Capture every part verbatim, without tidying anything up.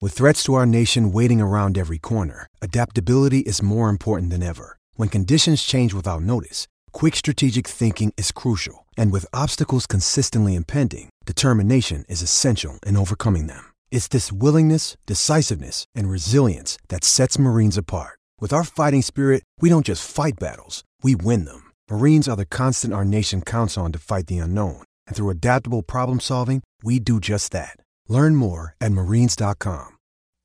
With threats to our nation waiting around every corner, adaptability is more important than ever. When conditions change without notice, quick strategic thinking is crucial. And with obstacles consistently impending, determination is essential in overcoming them. It's this willingness, decisiveness, and resilience that sets Marines apart. With our fighting spirit, we don't just fight battles, we win them. Marines are the constant our nation counts on to fight the unknown. And through adaptable problem solving, we do just that. Learn more at marines dot com.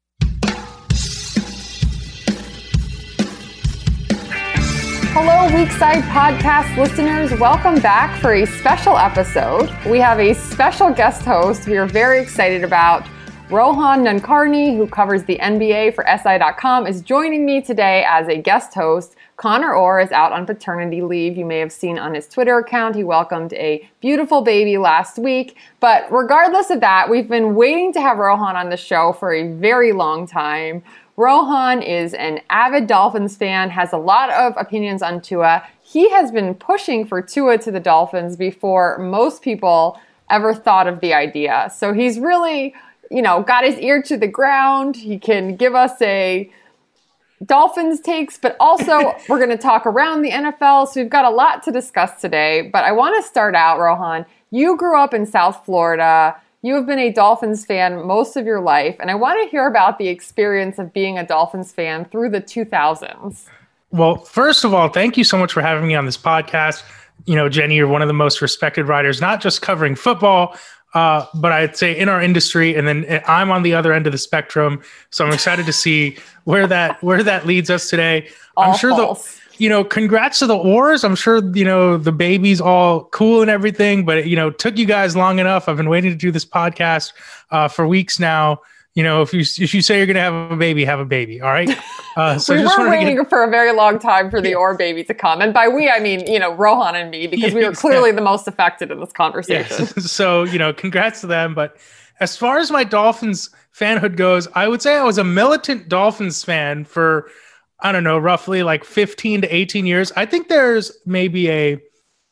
Hello, Weekside Podcast listeners. Welcome back for a special episode. We have a special guest host we are very excited about. Rohan Nadkarni, who covers the N B A for S I dot com, is joining me today as a guest host. Connor Orr is out on paternity leave. You may have seen on his Twitter account, he welcomed a beautiful baby last week. But regardless of that, we've been waiting to have Rohan on the show for a very long time. Rohan is an avid Dolphins fan, has a lot of opinions on Tua. He has been pushing for Tua to the Dolphins before most people ever thought of the idea. So he's really, you know, got his ear to the ground. He can give us a Dolphins takes, but also we're going to talk around the N F L. So we've got a lot to discuss today. But I want to start out, Rohan. You grew up in South Florida. You have been a Dolphins fan most of your life, and I want to hear about the experience of being a Dolphins fan through the two thousands. Well, first of all, thank you so much for having me on this podcast. You know, Jenny, you're one of the most respected writers, not just covering football, uh, but I'd say in our industry. And then I'm on the other end of the spectrum, so I'm excited to see where that where that leads us today. All I'm sure false. the you know, congrats to the Oars. I'm sure, you know, the baby's all cool and everything, but, you know, took you guys long enough. I've been waiting to do this podcast uh, for weeks now. You know, if you if you say you're going to have a baby, have a baby. All right. Uh, so we just were waiting get... for a very long time for the Orr baby to come. And by we, I mean, you know, Rohan and me, because we were clearly the most affected in this conversation. Yes. So, you know, congrats to them. But as far as my Dolphins fanhood goes, I would say I was a militant Dolphins fan for, I don't know, roughly like fifteen to eighteen years. I think there's maybe a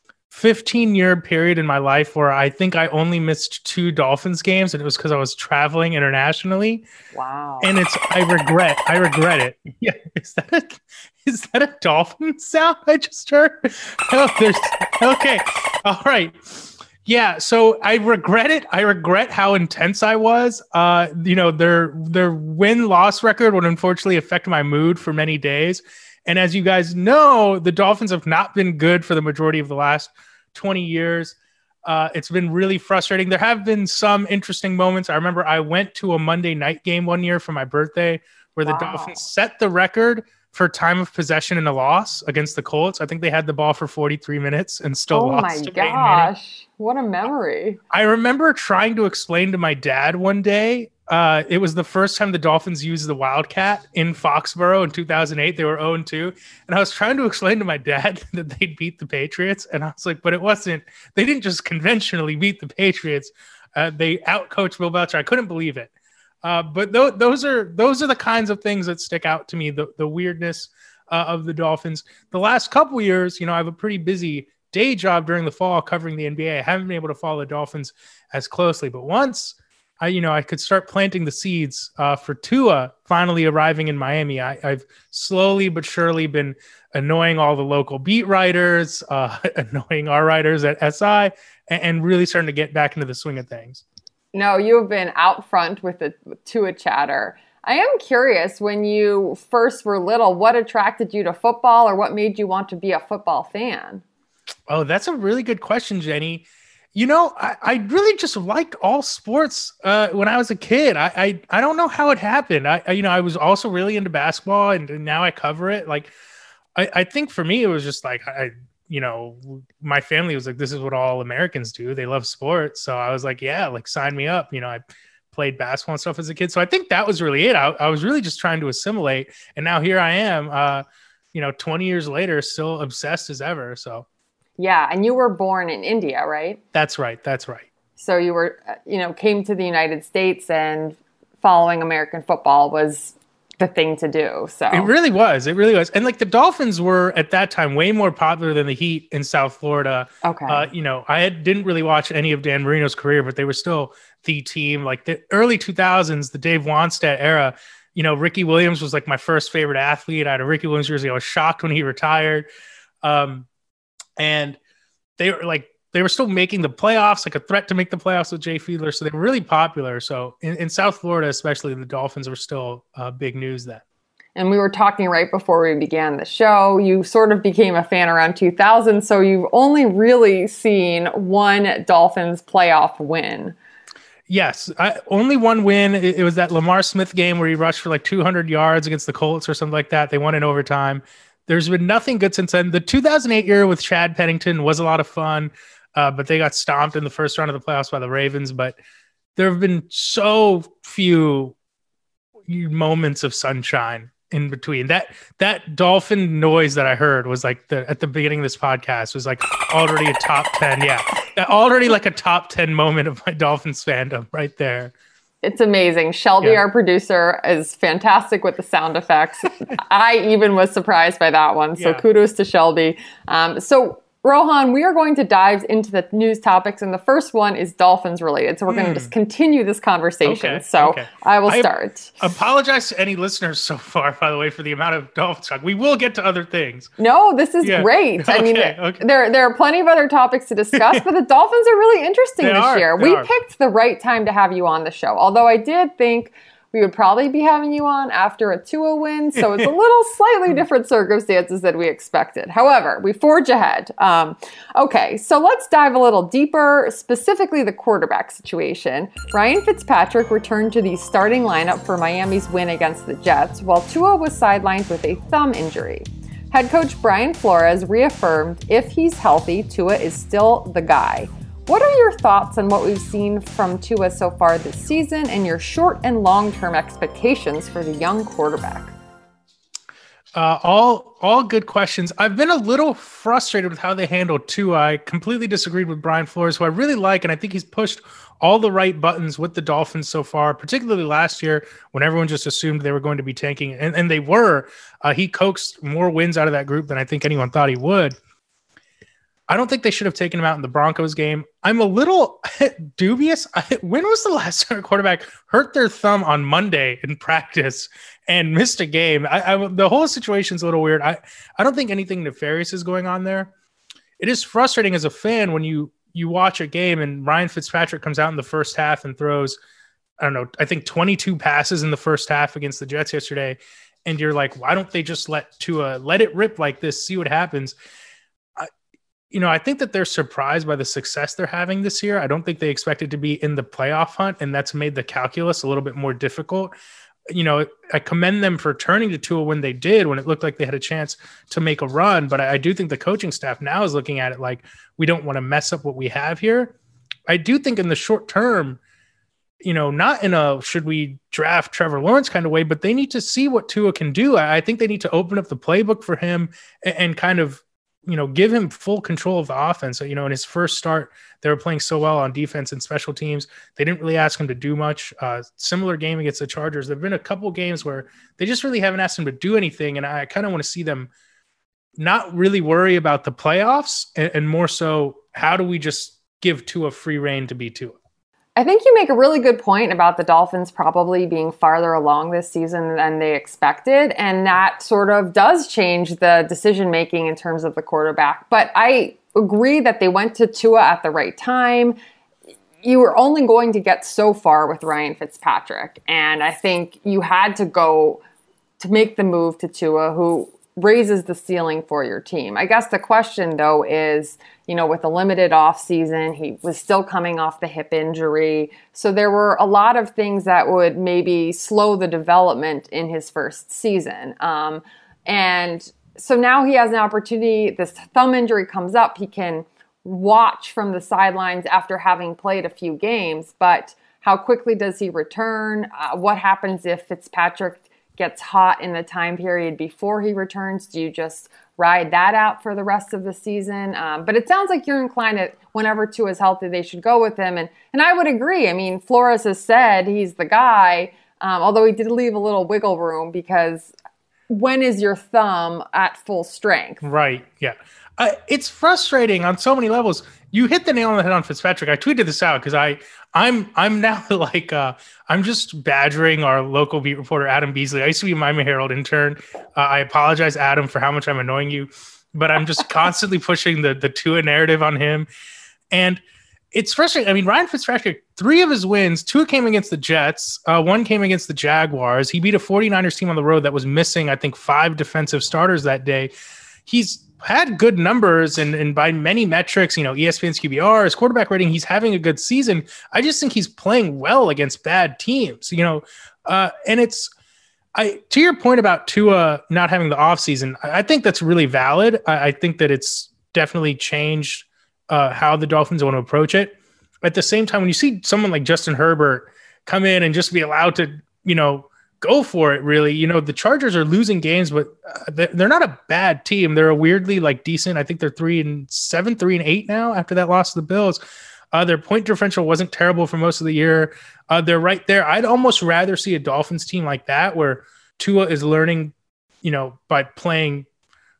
fifteen year period in my life where I think I only missed two Dolphins games, and it was because I was traveling internationally. Wow. And it's, I regret, I regret it. Yeah. Is that a, is that a dolphin sound I just heard? Oh, there's, okay. All right. Yeah, so I regret it. I regret how intense I was. Uh, you know, their their win-loss record would unfortunately affect my mood for many days. And as you guys know, the Dolphins have not been good for the majority of the last twenty years. Uh, it's been really frustrating. There have been some interesting moments. I remember I went to a Monday night game one year for my birthday where the Wow. Dolphins set the record for time of possession in a loss against the Colts. I think they had the ball for forty-three minutes and still Oh lost. my to Peyton Manning. gosh. What a memory. I remember trying to explain to my dad one day. Uh, it was the first time the Dolphins used the Wildcat in Foxborough in two thousand eight. They were oh and two. And I was trying to explain to my dad that they'd beat the Patriots. And I was like, but it wasn't, they didn't just conventionally beat the Patriots. Uh, they outcoached Bill Belichick. I couldn't believe it. Uh, but th- those are those are the kinds of things that stick out to me, the, the weirdness uh, of the Dolphins. The last couple years, you know, I have a pretty busy day job during the fall covering the N B A. I haven't been able to follow the Dolphins as closely, but once I, you know, I could start planting the seeds uh, for Tua finally arriving in Miami, I, I've slowly but surely been annoying all the local beat writers, uh, annoying our writers at S I, and, and really starting to get back into the swing of things. No, you have been out front with the Tua chatter. I am curious, when you first were little, what attracted you to football, or what made you want to be a football fan? Oh, that's a really good question, Jenny. You know, I, I really just liked all sports uh, when I was a kid. I, I I don't know how it happened. I, I you know I was also really into basketball, and, and now I cover it. Like, I, I think for me it was just like I you know my family was like, this is what all Americans do. They love sports, so I was like, yeah, like sign me up. You know, I played basketball and stuff as a kid, so I think that was really it. I, I was really just trying to assimilate, and now here I am. Uh, you know, twenty years later, still obsessed as ever. So. Yeah, and you were born in India, right? That's right. That's right. So you were, you know, came to the United States, and following American football was the thing to do. So it really was. It really was. And like the Dolphins were at that time way more popular than the Heat in South Florida. Okay. Uh, you know, I had, didn't really watch any of Dan Marino's career, but they were still the team. Like the early two thousands, the Dave Wannstedt era, you know, Ricky Williams was like my first favorite athlete. I had a Ricky Williams jersey. I was shocked when he retired. Um, and they were like, they were still making the playoffs, like a threat to make the playoffs with Jay Fiedler. So they were really popular. So in, in South Florida, especially, the Dolphins were still uh, big news then. And we were talking right before we began the show. You sort of became a fan around two thousand. So you've only really seen one Dolphins playoff win. Yes, I, only one win. It, it was that Lamar Smith game where he rushed for like two hundred yards against the Colts or something like that. They won in overtime. There's been nothing good since then. The two thousand eight year with Chad Pennington was a lot of fun. Uh, but they got stomped in the first round of the playoffs by the Ravens. But there have been so few moments of sunshine in between. That that dolphin noise that I heard was like the at the beginning of this podcast was like already a top ten. Yeah, already like a top ten moment of my Dolphins fandom right there. It's amazing. Shelby, yeah. Our producer, is fantastic with the sound effects. I even was surprised by that one. So yeah. Kudos to Shelby. Um, so. Rohan, we are going to dive into the news topics, and the first one is Dolphins related. So we're mm. going to just continue this conversation. Okay, so okay. I will start. I apologize to any listeners so far, by the way, for the amount of Dolphins talk. We will get to other things. No, this is yeah. great. Okay, I mean, okay. there there are plenty of other topics to discuss, but the Dolphins are really interesting they this are, year. We are. picked the right time to have you on the show, although I did think we would probably be having you on after a Tua win, so it's a little slightly different circumstances than we expected. However, we forge ahead. Um, okay, so let's dive a little deeper, specifically the quarterback situation. Ryan Fitzpatrick returned to the starting lineup for Miami's win against the Jets, while Tua was sidelined with a thumb injury. Head coach Brian Flores reaffirmed if he's healthy, Tua is still the guy. What are your thoughts on what we've seen from Tua so far this season and your short and long-term expectations for the young quarterback? Uh, all all good questions. I've been a little frustrated with how they handled Tua. I completely disagreed with Brian Flores, who I really like, and I think he's pushed all the right buttons with the Dolphins so far, particularly last year when everyone just assumed they were going to be tanking, and, and they were. Uh, he coaxed more wins out of that group than I think anyone thought he would. I don't think they should have taken him out in the Broncos game. I'm a little dubious. I, when was the last time a quarterback hurt their thumb on Monday in practice and missed a game? I, I, the whole situation's a little weird. I, I don't think anything nefarious is going on there. It is frustrating as a fan when you you watch a game and Ryan Fitzpatrick comes out in the first half and throws, I don't know, I think twenty-two passes in the first half against the Jets yesterday. And you're like, why don't they just let Tua let it rip like this, see what happens? You know, I think that they're surprised by the success they're having this year. I don't think they expected to be in the playoff hunt, and that's made the calculus a little bit more difficult. You know, I commend them for turning to Tua when they did, when it looked like they had a chance to make a run. But I, I do think the coaching staff now is looking at it like, we don't want to mess up what we have here. I do think in the short term, you know, not in a should we draft Trevor Lawrence kind of way, but they need to see what Tua can do. I, I think they need to open up the playbook for him and, and kind of, you know, give him full control of the offense. So, you know, in his first start, they were playing so well on defense and special teams. They didn't really ask him to do much. Uh, similar game against the Chargers. There've been a couple games where they just really haven't asked him to do anything. And I kind of want to see them not really worry about the playoffs and, and more so, how do we just give Tua free reign to be Tua? I think you make a really good point about the Dolphins probably being farther along this season than they expected. And that sort of does change the decision-making in terms of the quarterback. But I agree that they went to Tua at the right time. You were only going to get so far with Ryan Fitzpatrick. And I think you had to go to make the move to Tua, who raises the ceiling for your team. I guess the question, though, is, you know, with a limited offseason, he was still coming off the hip injury. So there were a lot of things that would maybe slow the development in his first season. Um, and so now he has an opportunity. This thumb injury comes up. He can watch from the sidelines after having played a few games. But how quickly does he return? Uh, what happens if Fitzpatrick gets hot in the time period before he returns? Do you just ride that out for the rest of the season? Um, but it sounds like you're inclined that whenever Tua is healthy, they should go with him. And and I would agree. I mean, Flores has said he's the guy. Um, although he did leave a little wiggle room because when is your thumb at full strength? Right. Yeah. Uh, it's frustrating on so many levels. You hit the nail on the head on Fitzpatrick. I tweeted this out because I, I'm, I'm now like, uh, I'm just badgering our local beat reporter, Adam Beasley. I used to be a Miami Herald intern. Uh, I apologize, Adam, for how much I'm annoying you, but I'm just constantly pushing the the Tua narrative on him. And it's frustrating. I mean, Ryan Fitzpatrick, three of his wins, two came against the Jets. Uh, one came against the Jaguars. He beat a 49ers team on the road that was missing, I think, five defensive starters that day. He's had good numbers, and, and by many metrics, you know, E S P N's Q B R, his quarterback rating, he's having a good season. I just think he's playing well against bad teams, you know, uh, and it's, I, to your point about Tua not having the offseason, I, I think that's really valid. I, I think that it's definitely changed uh, how the Dolphins want to approach it. At the same time, when you see someone like Justin Herbert come in and just be allowed to, you know, go for it, really. You know, the Chargers are losing games, but uh, they're not a bad team. They're a weirdly like decent. I think they're three and seven, three and eight now after that loss to the Bills. Uh, their point differential wasn't terrible for most of the year. Uh, they're right there. I'd almost rather see a Dolphins team like that where Tua is learning, you know, by playing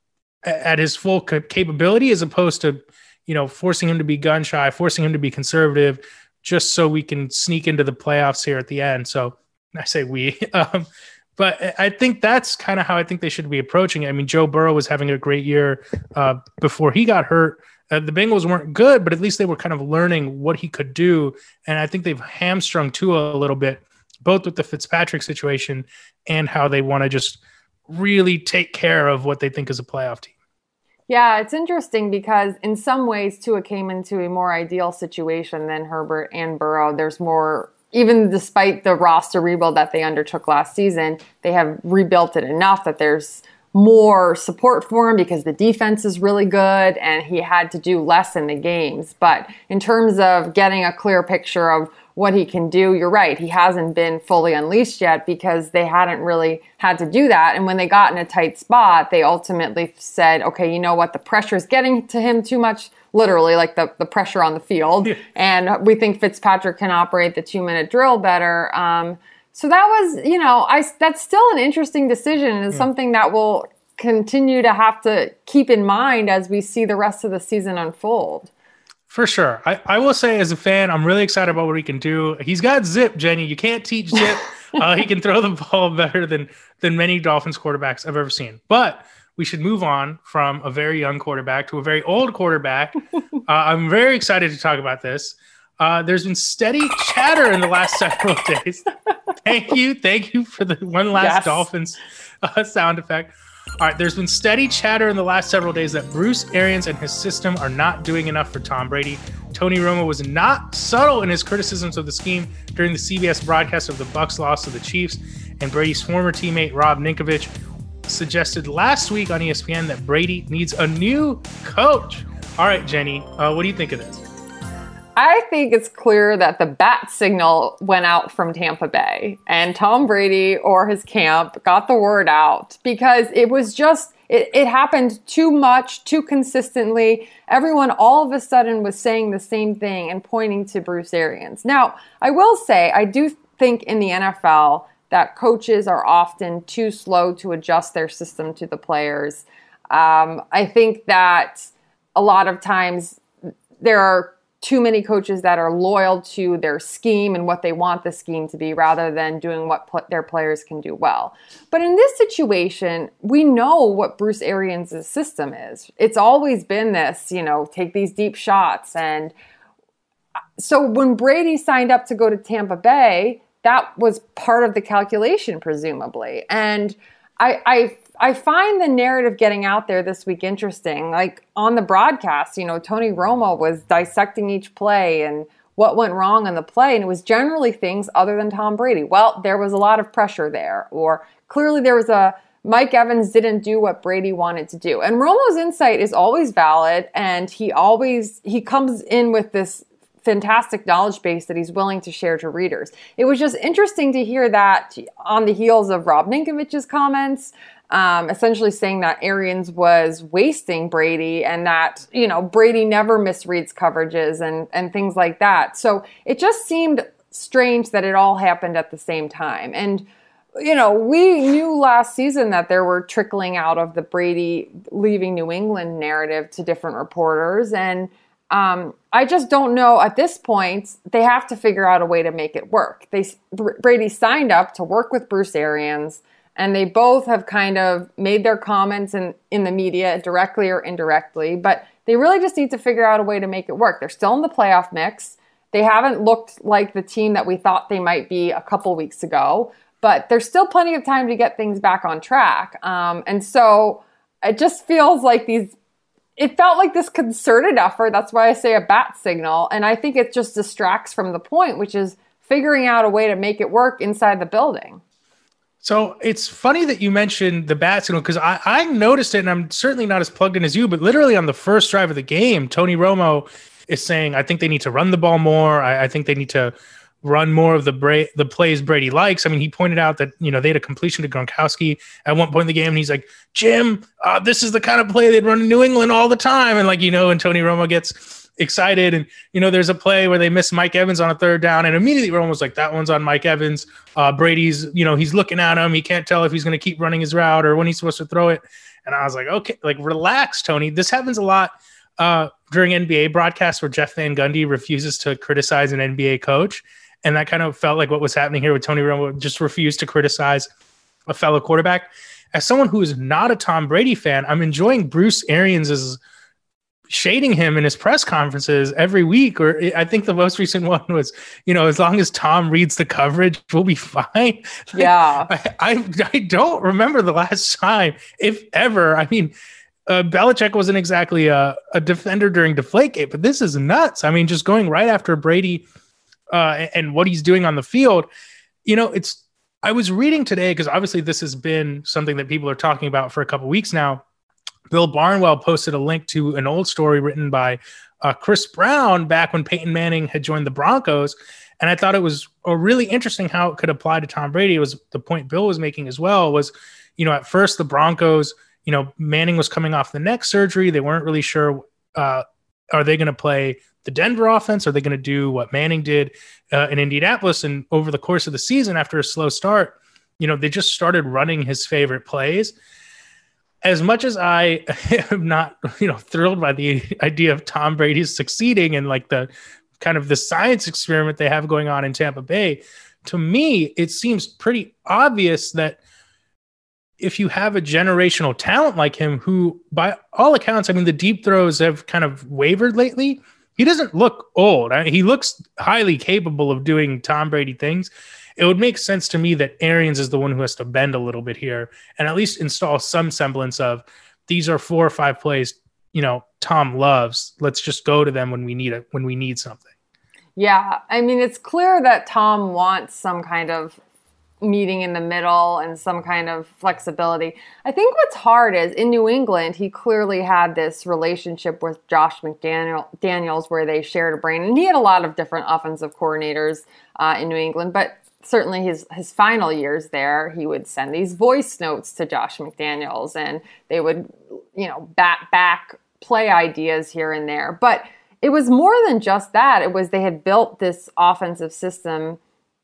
at his full capability as opposed to, you know, forcing him to be gun shy, forcing him to be conservative, just so we can sneak into the playoffs here at the end. So, I say we, um, but I think that's kind of how I think they should be approaching it. I mean, Joe Burrow was having a great year uh, before he got hurt. Uh, the Bengals weren't good, but at least they were kind of learning what he could do. And I think they've hamstrung Tua a little bit, both with the Fitzpatrick situation and how they want to just really take care of what they think is a playoff team. Yeah, it's interesting because in some ways Tua came into a more ideal situation than Herbert and Burrow. There's more. Even despite the roster rebuild that they undertook last season, they have rebuilt it enough that there's more support for him because the defense is really good and he had to do less in the games. But in terms of getting a clear picture of what he can do, you're right. He hasn't been fully unleashed yet because they hadn't really had to do that. And when they got in a tight spot, they ultimately said, okay, you know what? The pressure is getting to him too much. Literally, like the, the pressure on the field. Yeah. And we think Fitzpatrick can operate the two-minute drill better. Um, so that was, you know, I that's still an interesting decision and yeah. something that we'll continue to have to keep in mind as we see the rest of the season unfold. For sure. I, I will say as a fan, I'm really excited about what he can do. He's got zip, Jenny. You can't teach zip. uh, he can throw the ball better than than many Dolphins quarterbacks I've ever seen. But we should move on from a very young quarterback to a very old quarterback. uh, I'm very excited to talk about this. Uh, there's been steady chatter in the last several days. Thank you. Thank you for the one last yes. Dolphins uh, sound effect. All right. There's been steady chatter in the last several days that Bruce Arians and his system are not doing enough for Tom Brady. Tony Romo was not subtle in his criticisms of the scheme during the C B S broadcast of the Bucs loss to the Chiefs, and Brady's former teammate Rob Ninkovich suggested last week on E S P N that Brady needs a new coach. All right, Jenny, uh, what do you think of this? I think it's clear that the bat signal went out from Tampa Bay and Tom Brady or his camp got the word out because it was just, it, it happened too much, too consistently. Everyone all of a sudden was saying the same thing and pointing to Bruce Arians. Now, I will say, I do think in the N F L, that coaches are often too slow to adjust their system to the players. Um, I think that a lot of times there are too many coaches that are loyal to their scheme and what they want the scheme to be rather than doing what pl- their players can do well. But in this situation, we know what Bruce Arians' system is. It's always been this, you know, take these deep shots. And so when Brady signed up to go to Tampa Bay, that was part of the calculation, presumably. And I, I I find the narrative getting out there this week interesting. Like on the broadcast, you know, Tony Romo was dissecting each play and what went wrong in the play. And it was generally things other than Tom Brady. Well, there was a lot of pressure there. Or clearly there was a Mike Evans didn't do what Brady wanted to do. And Romo's insight is always valid. And he always, he comes in with this fantastic knowledge base that he's willing to share to readers. It was just interesting to hear that on the heels of Rob Ninkovich's comments, um, essentially saying that Arians was wasting Brady and that, you know, Brady never misreads coverages and, and things like that. So it just seemed strange that it all happened at the same time. And, you know, we knew last season that there were trickling out of the Brady leaving New England narrative to different reporters. And um, I just don't know at this point, they have to figure out a way to make it work. They Brady signed up to work with Bruce Arians, and they both have kind of made their comments in, in the media directly or indirectly, but they really just need to figure out a way to make it work. They're still in the playoff mix. They haven't looked like the team that we thought they might be a couple weeks ago, but there's still plenty of time to get things back on track. Um, and so it just feels like these, it felt like this concerted effort. That's why I say a bat signal. And I think it just distracts from the point, which is figuring out a way to make it work inside the building. So it's funny that you mentioned the bat signal, because I, I noticed it, and I'm certainly not as plugged in as you, but literally on the first drive of the game, Tony Romo is saying, I think they need to run the ball more. I, I think they need to run more of the Bra- the plays Brady likes. I mean, he pointed out that, you know, they had a completion to Gronkowski at one point in the game, and he's like, Jim, uh, this is the kind of play they'd run in New England all the time. And like, you know, and Tony Romo gets excited, and, you know, there's a play where they miss Mike Evans on a third down, and immediately Romo was like, that one's on Mike Evans. Uh, Brady's, you know, he's looking at him. He can't tell if he's going to keep running his route or when he's supposed to throw it. And I was like, okay, like, relax, Tony. This happens a lot uh, during N B A broadcasts where Jeff Van Gundy refuses to criticize an N B A coach. And that kind of felt like what was happening here with Tony Romo, just refused to criticize a fellow quarterback. As someone who is not a Tom Brady fan, I'm enjoying Bruce Arians' shading him in his press conferences every week. Or I think the most recent one was, you know, as long as Tom reads the coverage, we'll be fine. Yeah. I, I, I don't remember the last time, if ever. I mean, uh, Belichick wasn't exactly a, a defender during Deflategate, but this is nuts. I mean, just going right after Brady uh, and what he's doing on the field. You know, it's, I was reading today, because obviously this has been something that people are talking about for a couple of weeks now. Bill Barnwell posted a link to an old story written by uh, Chris Brown back when Peyton Manning had joined the Broncos. And I thought it was a really interesting how it could apply to Tom Brady. It was the point Bill was making as well was, you know, at first the Broncos, you know, Manning was coming off the neck surgery. They weren't really sure, uh, are they going to play the Denver offense? Are they going to do what Manning did uh, in Indianapolis? And over the course of the season, after a slow start, you know, they just started running his favorite plays. As much as I am not, you know, thrilled by the idea of Tom Brady succeeding and like the kind of the science experiment they have going on in Tampa Bay, to me, it seems pretty obvious that if you have a generational talent like him, who by all accounts, I mean, the deep throws have kind of wavered lately. He doesn't look old. I mean, he looks highly capable of doing Tom Brady things. It would make sense to me that Arians is the one who has to bend a little bit here and at least install some semblance of, these are four or five plays, you know, Tom loves. Let's just go to them when we need it, when we need something. Yeah. I mean, it's clear that Tom wants some kind of meeting in the middle and some kind of flexibility. I think what's hard is in New England, he clearly had this relationship with Josh McDaniel, Daniels where they shared a brain, and he had a lot of different offensive coordinators uh, in New England, but certainly his, his final years there, he would send these voice notes to Josh McDaniels, and they would, you know, back, back play ideas here and there. But it was more than just that. It was they had built this offensive system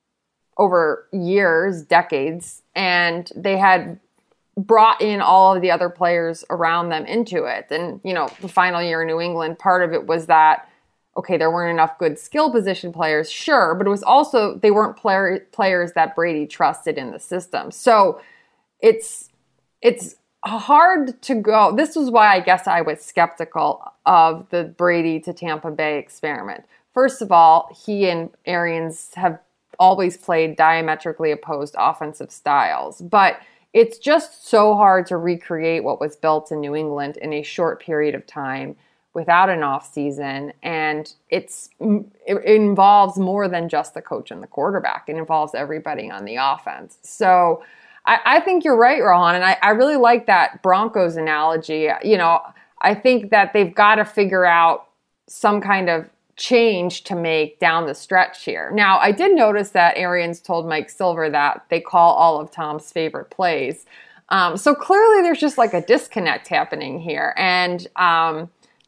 over years, decades, and they had brought in all of the other players around them into it. And, you know, the final year in New England, part of it was that, okay, there weren't enough good skill position players, sure, but it was also, they weren't player, players that Brady trusted in the system. So it's, it's hard to go. This was why I guess I was skeptical of the Brady to Tampa Bay experiment. First of all, he and Arians have always played diametrically opposed offensive styles, but it's just so hard to recreate what was built in New England in a short period of time without an off season. And it's, it involves more than just the coach and the quarterback. It involves everybody on the offense. So I, I think you're right, Rohan. And I, I really like that Broncos analogy. You know, I think that they've got to figure out some kind of change to make down the stretch here. Now, I did notice that Arians told Mike Silver that they call all of Tom's favorite plays. Um, so clearly there's just like a disconnect happening here. And um,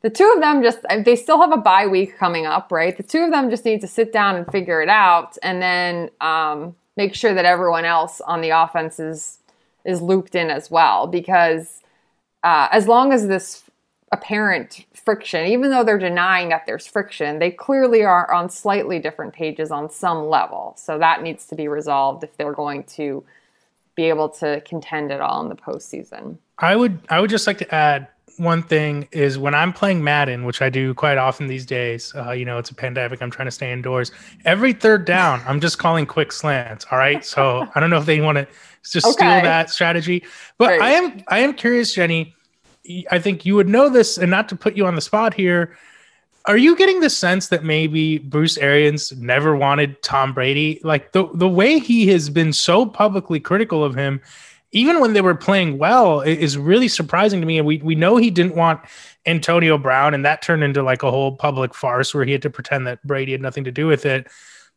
the two of them just, they still have a bye week coming up, right? The two of them just need to sit down and figure it out, and then um, make sure that everyone else on the offense is, is looped in as well. Because uh, as long as this apparent friction, even though they're denying that there's friction, they clearly are on slightly different pages on some level. So that needs to be resolved if they're going to be able to contend at all in the postseason. I would, I would just like to add, one thing is when I'm playing Madden, which I do quite often these days, uh, you know, it's a pandemic, I'm trying to stay indoors. Every third down, I'm just calling quick slants. All right. So I don't know if they want to just okay. steal that strategy, but Great. I am, I am curious, Jenny, I think you would know this, and not to put you on the spot here. Are you getting the sense that maybe Bruce Arians never wanted Tom Brady? Like the, the way he has been so publicly critical of him, even when they were playing well, is really surprising to me. And we we know he didn't want Antonio Brown, and that turned into like a whole public farce where he had to pretend that Brady had nothing to do with it.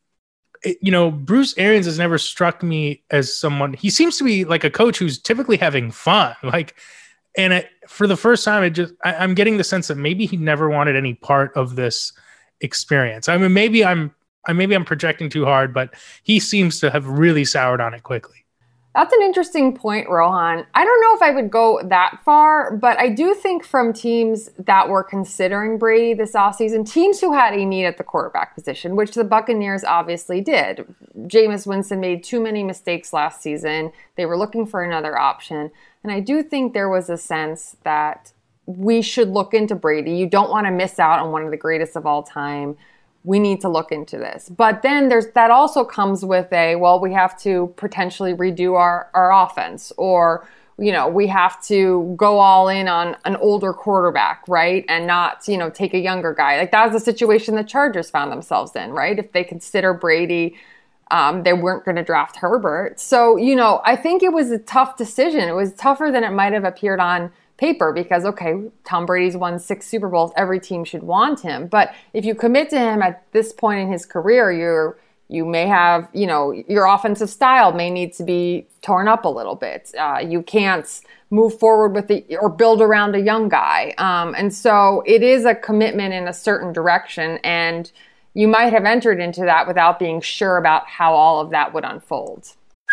It, you know, Bruce Arians has never struck me as someone, he seems to be like a coach who's typically having fun. Like, and it, for the first time, it just, I, I'm getting the sense that maybe he never wanted any part of this experience. I mean, maybe I'm, I maybe I'm projecting too hard, but he seems to have really soured on it quickly. That's an interesting point, Rohan. I don't know if I would go that far, but I do think from teams that were considering Brady this offseason, teams who had a need at the quarterback position, which the Buccaneers obviously did. Jameis Winston made too many mistakes last season. They were looking for another option. And I do think there was a sense that we should look into Brady. You don't want to miss out on one of the greatest of all time. We need to look into this. But then there's that also comes with a, well, we have to potentially redo our, our offense, or, you know, we have to go all in on an older quarterback, right? And not, you know, take a younger guy. Like that was the situation the Chargers found themselves in, right? If they consider Brady, um, they weren't going to draft Herbert. So, you know, I think it was a tough decision. It was tougher than it might have appeared on paper because, okay, Tom Brady's won six Super Bowls. Every team should want him. But if you commit to him at this point in his career, you're, you may have, you know, your offensive style may need to be torn up a little bit. Uh, you can't move forward with the, or build around a young guy. Um, and so it is a commitment in a certain direction. And you might have entered into that without being sure about how all of that would unfold.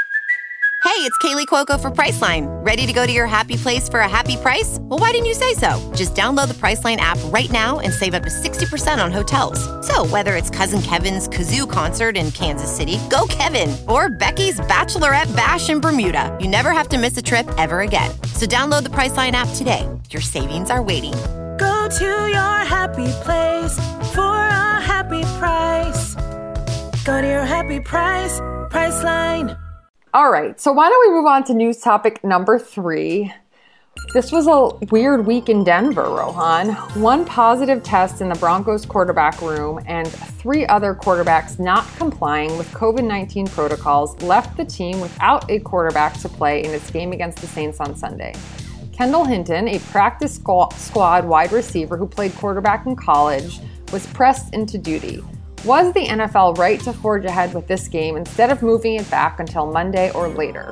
Hey, it's Kaylee Cuoco for Priceline. Ready to go to your happy place for a happy price? Well, why didn't you say so? Just download the Priceline app right now and save up to sixty percent on hotels. So whether it's Cousin Kevin's Kazoo Concert in Kansas City, go Kevin, or Becky's Bachelorette Bash in Bermuda, you never have to miss a trip ever again. So download the Priceline app today. Your savings are waiting. Go to your happy place for a happy price. Go to your happy price, Priceline. All right, so why don't we move on to news topic number three. This was a weird week in Denver, Rohan. One positive test in the Broncos quarterback room and three other quarterbacks not complying with covid nineteen protocols left the team without a quarterback to play in its game against the Saints on Sunday. Kendall Hinton, a practice squad wide receiver who played quarterback in college, was pressed into duty. Was the N F L right to forge ahead with this game instead of moving it back until Monday or later?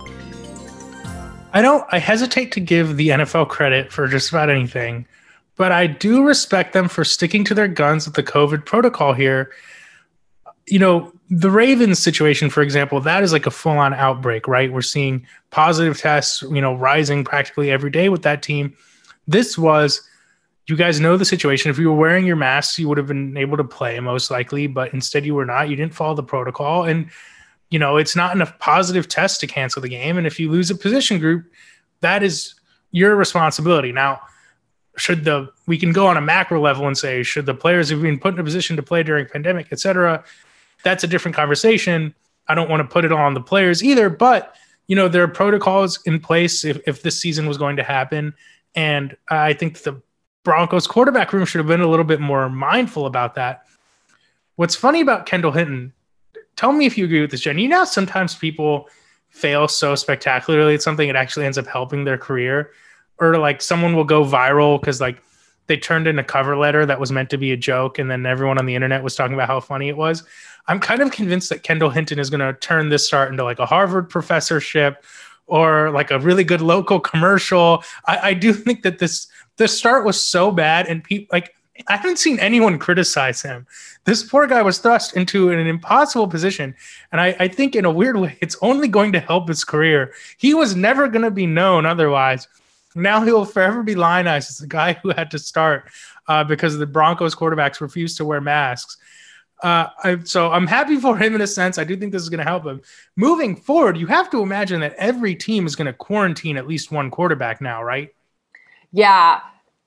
I don't, I hesitate to give the N F L credit for just about anything, but I do respect them for sticking to their guns with the COVID protocol here. You know, the Ravens situation, for example, that is like a full-on outbreak, right? We're seeing positive tests, you know, rising practically every day with that team. This was, you guys know the situation. If you were wearing your masks, you would have been able to play most likely, but instead you were not. You didn't follow the protocol. And, you know, it's not enough positive tests to cancel the game. And if you lose a position group, that is your responsibility. Now, should the, we can go on a macro level and say, should the players have been put in a position to play during pandemic, et cetera? That's a different conversation. I don't want to put it all on the players either, but, you know, there are protocols in place if, if this season was going to happen. And I think the Broncos quarterback room should have been a little bit more mindful about that. What's funny about Kendall Hinton, tell me if you agree with this, Jen. You know, sometimes people fail so spectacularly at something, it actually ends up helping their career. Or like someone will go viral because like they turned in a cover letter that was meant to be a joke, and then everyone on the internet was talking about how funny it was. I'm kind of convinced that Kendall Hinton is going to turn this start into like a Harvard professorship or like a really good local commercial. I, I do think that this the start was so bad, and people like I haven't seen anyone criticize him. This poor guy was thrust into an impossible position, and I, I think in a weird way, it's only going to help his career. He was never going to be known otherwise. Now he will forever be lionized as the guy who had to start uh, because the Broncos quarterbacks refused to wear masks. Uh, I, so I'm happy for him in a sense. I do think this is going to help him. Moving forward, you have to imagine that every team is going to quarantine at least one quarterback now, right? Yeah.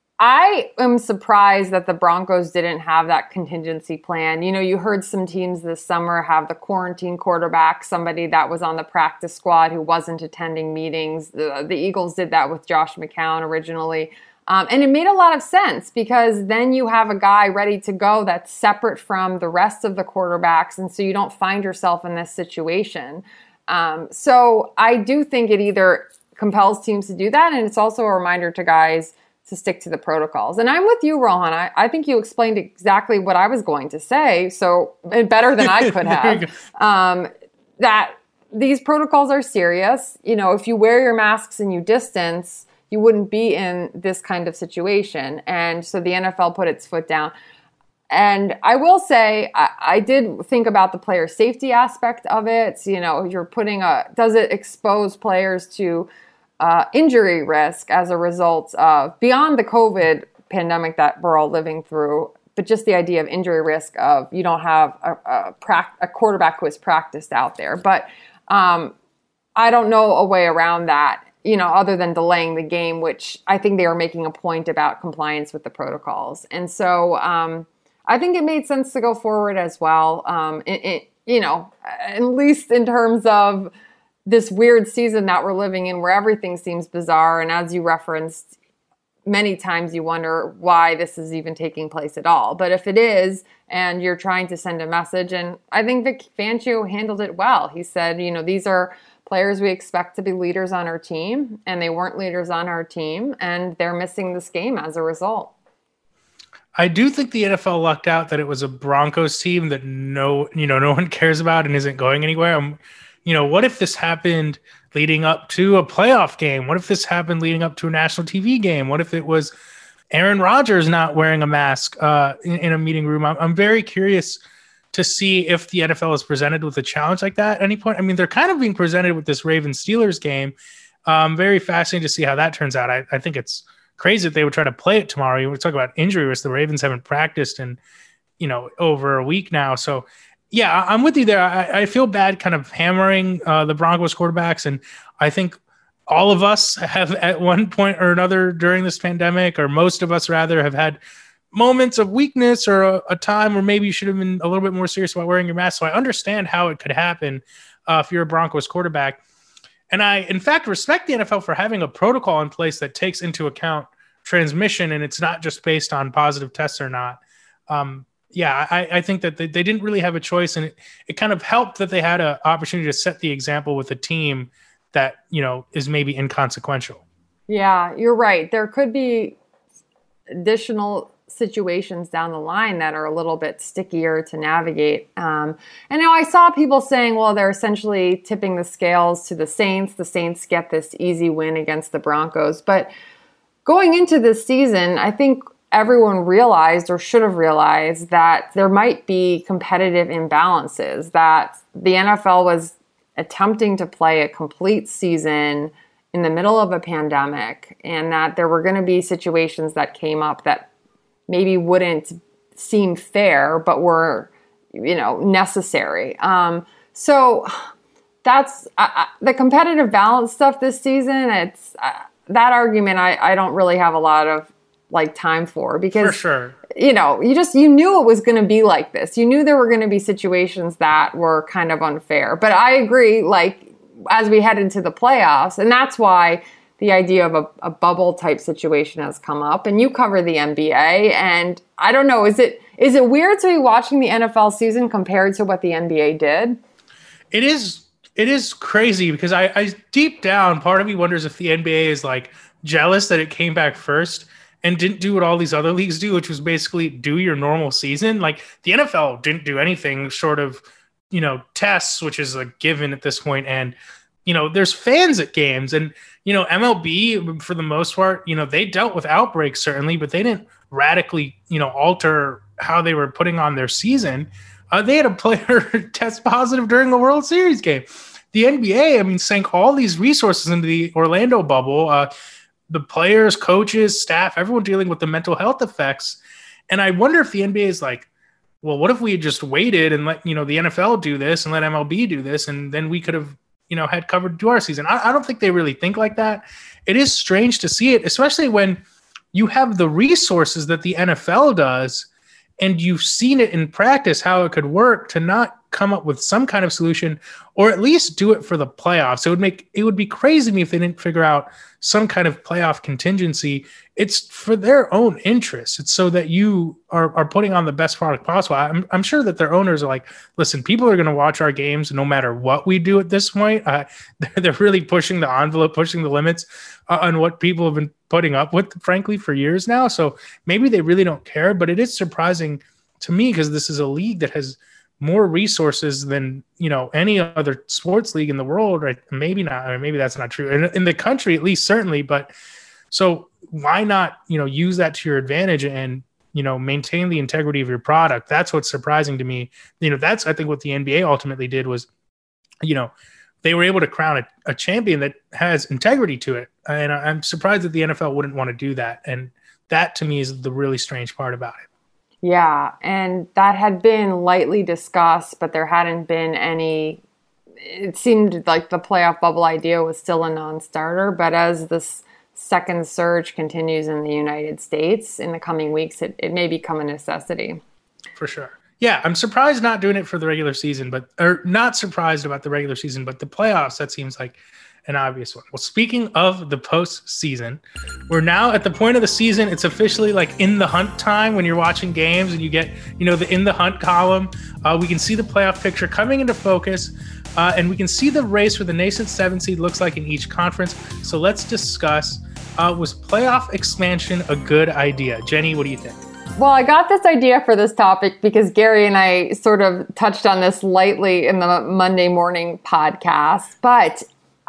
I am surprised that the Broncos didn't have that contingency plan. You know, you heard some teams this summer have the quarantine quarterback, somebody that was on the practice squad who wasn't attending meetings. The, the Eagles did that with Josh McCown originally. Um, and it made a lot of sense because then you have a guy ready to go that's separate from the rest of the quarterbacks. And so you don't find yourself in this situation. Um, so I do think it either compels teams to do that. And it's also a reminder to guys to stick to the protocols. And I'm with you, Rohan. I, I think you explained exactly what I was going to say. So better than I could have. um, that these protocols are serious. You know, if you wear your masks and you distance, you wouldn't be in this kind of situation. And so the N F L put its foot down. And I will say, I, I did think about the player safety aspect of it. You know, you're putting a, does it expose players to uh, injury risk as a result of, beyond the COVID pandemic that we're all living through, but just the idea of injury risk of you don't have a, a, prac- a quarterback who has practiced out there. But um, I don't know a way around that, you know, other than delaying the game, which I think they were making a point about compliance with the protocols. And so um, I think it made sense to go forward as well. Um, it, it, you know, at least in terms of this weird season that we're living in where everything seems bizarre. And as you referenced, many times you wonder why this is even taking place at all. But if it is, and you're trying to send a message, and I think Vic Fangio handled it well. He said, you know, these are players we expect to be leaders on our team, and they weren't leaders on our team, and they're missing this game as a result. I do think the N F L lucked out that it was a Broncos team that no, you know, no one cares about and isn't going anywhere. I'm, you know, what if this happened leading up to a playoff game? What if this happened leading up to a national T V game? What if it was Aaron Rodgers not wearing a mask uh, in, in a meeting room? I'm, I'm very curious to see if the N F L is presented with a challenge like that at any point. I mean, they're kind of being presented with this Ravens-Steelers game. Um, very fascinating to see how that turns out. I, I think it's crazy that they would try to play it tomorrow. You were talking about injury risk. The Ravens haven't practiced in, you know, over a week now. So, yeah, I'm with you there. I, I feel bad kind of hammering uh, the Broncos quarterbacks, and I think all of us have at one point or another during this pandemic, or most of us rather, have had moments of weakness or a, a time where maybe you should have been a little bit more serious about wearing your mask. So I understand how it could happen uh, if you're a Broncos quarterback. And I, in fact, respect the N F L for having a protocol in place that takes into account transmission, and it's not just based on positive tests or not. Um, yeah, I, I think that they, they didn't really have a choice, and it, it kind of helped that they had an opportunity to set the example with a team that, you know, is maybe inconsequential. Yeah, you're right. There could be additional situations down the line that are a little bit stickier to navigate. Um, and now I saw people saying, well, they're essentially tipping the scales to the Saints. The Saints get this easy win against the Broncos. But going into this season, I think everyone realized or should have realized that there might be competitive imbalances, that the N F L was attempting to play a complete season in the middle of a pandemic, and that there were going to be situations that came up that maybe wouldn't seem fair, but were, you know, necessary. Um, so that's uh, the competitive balance stuff this season. It's uh, that argument I, I don't really have a lot of like time for, because, for sure, you know, you just, you knew it was going to be like this. You knew there were going to be situations that were kind of unfair. But I agree, like, as we head into the playoffs, and that's why the idea of a, a bubble type situation has come up. And you cover the N B A, and I don't know, is it is it weird to be watching the N F L season compared to what the N B A did? It is. It is crazy, because I, I deep down, part of me wonders if the N B A is like jealous that it came back first and didn't do what all these other leagues do, which was basically do your normal season. Like the N F L didn't do anything short of, you know, tests, which is a given at this point, and, you know, there's fans at games, and, you know, M L B for the most part, you know, they dealt with outbreaks certainly, but they didn't radically, you know, alter how they were putting on their season. Uh, they had a player test positive during the World Series game. The N B A, I mean, sank all these resources into the Orlando bubble. Uh, the players, coaches, staff, everyone dealing with the mental health effects. And I wonder if the N B A is like, well, what if we had just waited and let, you know, the N F L do this and let M L B do this, and then we could have, you know, had covered to our season. I, I don't think they really think like that. It is strange to see it, especially when you have the resources that the N F L does, and you've seen it in practice how it could work, to not come up with some kind of solution, or at least do it for the playoffs. It would make, it would be crazy to me if they didn't figure out some kind of playoff contingency. It's for their own interests. It's so that you are, are putting on the best product possible. I'm, I'm sure that their owners are like, listen, people are going to watch our games no matter what we do at this point. Uh, they're, they're really pushing the envelope, pushing the limits uh, on what people have been putting up with, frankly, for years now. So maybe they really don't care, but it is surprising to me, because this is a league that has more resources than, you know, any other sports league in the world, right? Maybe not, or maybe that's not true. In, in the country, at least, certainly. But so why not, you know, use that to your advantage and, you know, maintain the integrity of your product? That's what's surprising to me. You know, that's, I think, what the N B A ultimately did was, you know, they were able to crown a, a champion that has integrity to it. And I'm surprised that the N F L wouldn't want to do that. And that, to me, is the really strange part about it. Yeah, and that had been lightly discussed, but there hadn't been any, it seemed like the playoff bubble idea was still a non-starter, but as this second surge continues in the United States in the coming weeks, it, it may become a necessity. For sure. Yeah, I'm surprised not doing it for the regular season, but, or not surprised about the regular season, but the playoffs, that seems like an obvious one. Well, speaking of the postseason, we're now at the point of the season. It's officially like in the hunt time when you're watching games and you get, you know, the in the hunt column. Uh, we can see the playoff picture coming into focus, uh, and we can see the race for the nascent seven seed looks like in each conference. So let's discuss, uh, was playoff expansion a good idea? Jenny, what do you think? Well, I got this idea for this topic because Gary and I sort of touched on this lightly in the Monday morning podcast, but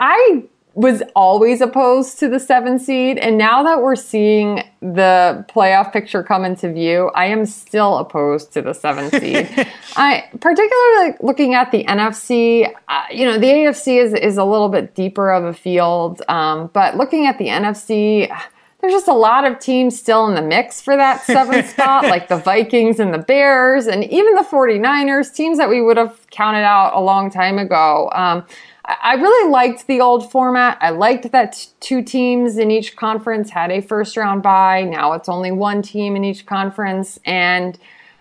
I was always opposed to the seven seed. And now that we're seeing the playoff picture come into view, I am still opposed to the seven seed. I particularly looking at the N F C, uh, you know, the A F C is, is a little bit deeper of a field. Um, but looking at the N F C, there's just a lot of teams still in the mix for that seventh spot, like the Vikings and the Bears, and even the forty-niners, teams that we would have counted out a long time ago. Um, I really liked the old format. I liked that two teams in each conference had a first round bye. Now it's only one team in each conference. And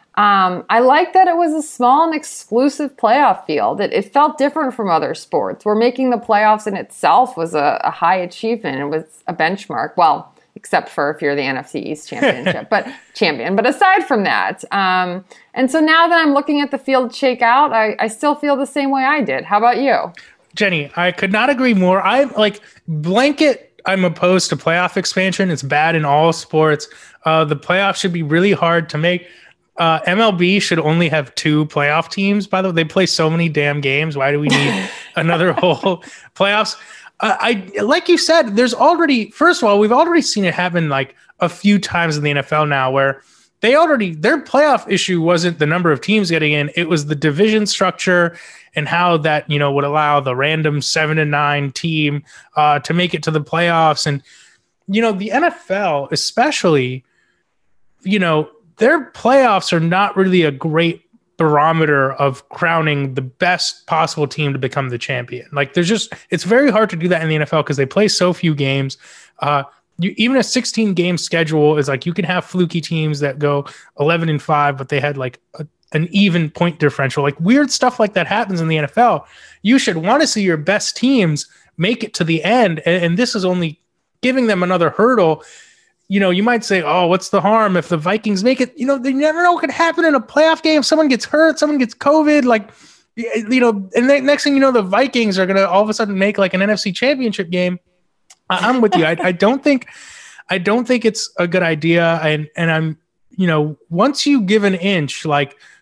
um, I liked that it was a small and exclusive playoff field. It, it felt different from other sports, where making the playoffs in itself was a, a high achievement. It was a benchmark. Well, except for if you're the N F C East championship, but champion. But aside from that, um, and so now that I'm looking at the field shake out, I, I still feel the same way I did. How about you? Jenny, I could not agree more. I'm like blanket. I'm opposed to playoff expansion. It's bad in all sports. Uh, the playoffs should be really hard to make. Uh, M L B should only have two playoff teams. By the way, they play so many damn games. Why do we need another whole playoffs? Uh, I like you said. There's already. First of all, we've already seen it happen like a few times in the N F L now, where they already their playoff issue wasn't the number of teams getting in. It was the division structure and how that, you know, would allow the random seven and nine team uh, to make it to the playoffs. And, you know, the N F L, especially, you know, their playoffs are not really a great barometer of crowning the best possible team to become the champion. Like there's just, it's very hard to do that in the N F L because they play so few games. Uh, You, even a sixteen game schedule is like, you can have fluky teams that go eleven and five, but they had like a, an even point differential. Like weird stuff like that happens in the N F L. You should want to see your best teams make it to the end. And, and this is only giving them another hurdle. You know, you might say, oh, what's the harm if the Vikings make it? You know, they never know what could happen in a playoff game. Someone gets hurt, someone gets COVID, like, you know, and the next thing you know, the Vikings are going to all of a sudden make like an N F C championship game. I'm with you. I, I don't think, I don't think it's a good idea. And, and I'm, you know, once you give an inch, like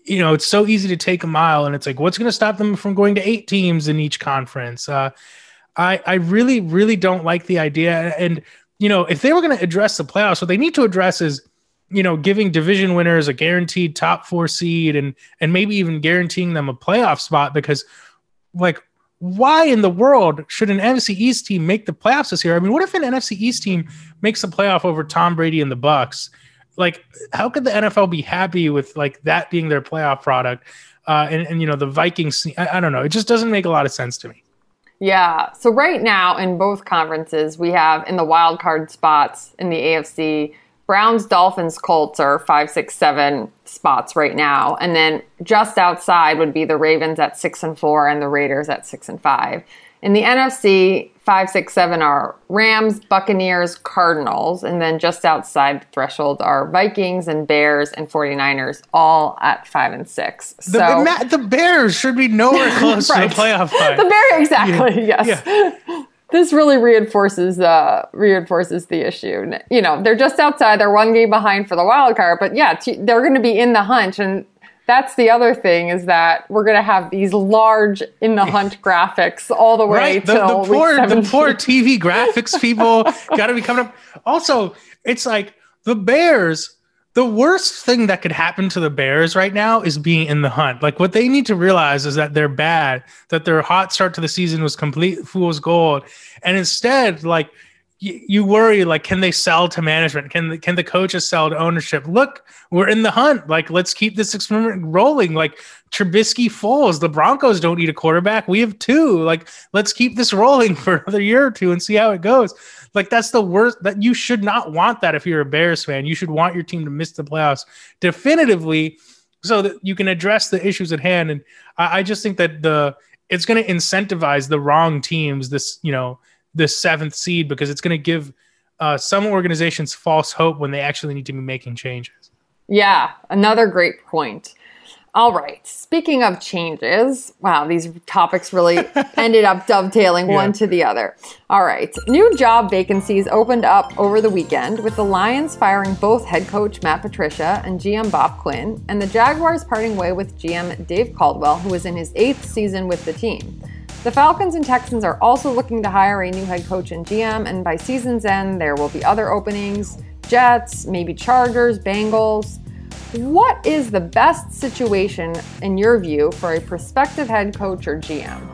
you know, it's so easy to take a mile, and it's like, what's going to stop them from going to eight teams in each conference? Uh, I, I really, really don't like the idea. And, you know, if they were going to address the playoffs, what they need to address is, you know, giving division winners a guaranteed top four seed and, and maybe even guaranteeing them a playoff spot, because like, why in the world should an N F C East team make the playoffs this year? I mean, what if an N F C East team makes the playoff over Tom Brady and the Bucks? Like, how could the N F L be happy with like that being their playoff product? Uh, and, and, you know, the Vikings, I, I don't know. It just doesn't make a lot of sense to me. Yeah. So right now in both conferences, we have in the wild card spots in the A F C, Browns, Dolphins, Colts are five, six, seven spots right now. And then just outside would be the Ravens at six and four and the Raiders at six and five. In the N F C, five, six, seven are Rams, Buccaneers, Cardinals. And then just outside the threshold are Vikings and Bears and 49ers, all at five and six. So the, the Bears should be nowhere close right. to the playoff fight. The Bears, exactly, yeah. yes. Yeah. This really reinforces uh, reinforces the issue. You know, they're just outside. They're one game behind for the wild card. But yeah, t- they're going to be in the hunt. And that's the other thing, is that we're going to have these large in the hunt graphics all the way right. the, till the poor, week seventeen. The poor T V graphics people got to be coming up. Also, it's like the Bears. The worst thing that could happen to the Bears right now is being in the hunt. Like, what they need to realize is that they're bad, that their hot start to the season was complete fool's gold. And instead, like, y- you worry, like, can they sell to management? Can the, can the coaches sell to ownership? Look, we're in the hunt. Like, let's keep this experiment rolling. Like, Trubisky, Foles, the Broncos don't need a quarterback. We have two. Like, let's keep this rolling for another year or two and see how it goes. Like, that's the worst. That you should not want that if you're a Bears fan. You should want your team to miss the playoffs definitively so that you can address the issues at hand. And I, I just think that the it's going to incentivize the wrong teams, this, you know, this seventh seed, because it's going to give uh, some organizations false hope when they actually need to be making changes. Yeah, another great point. All right. Speaking of changes, wow, these topics really ended up dovetailing yeah. one to the other. All right. New job vacancies opened up over the weekend, with the Lions firing both head coach Matt Patricia and G M Bob Quinn, and the Jaguars parting way with G M Dave Caldwell, who is in his eighth season with the team. The Falcons and Texans are also looking to hire a new head coach and G M, and by season's end, there will be other openings: Jets, maybe Chargers, Bengals. What is the best situation, in your view, for a prospective head coach or G M?